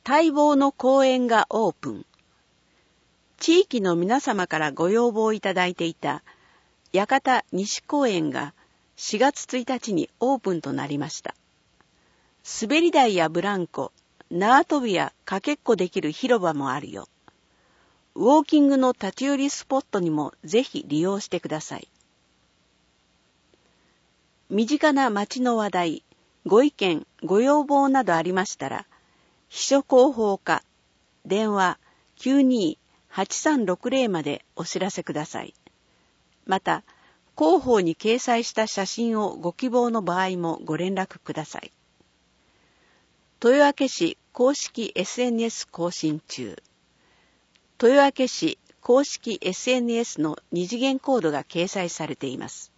待望の公園がオープン。地域の皆様からご要望いただいていた館西公園が4月1日にオープンとなりました。滑り台やブランコ、縄跳びやかけっこできる広場もあるよ。ウォーキングの立ち寄りスポットにもぜひ利用してください。身近な町の話題、ご意見、ご要望などありましたら、秘書広報課、電話 92-8360 までお知らせください。また、広報に掲載した写真をご希望の場合もご連絡ください。豊明市公式 SNS 更新中。豊明市公式 SNS の二次元コードが掲載されています。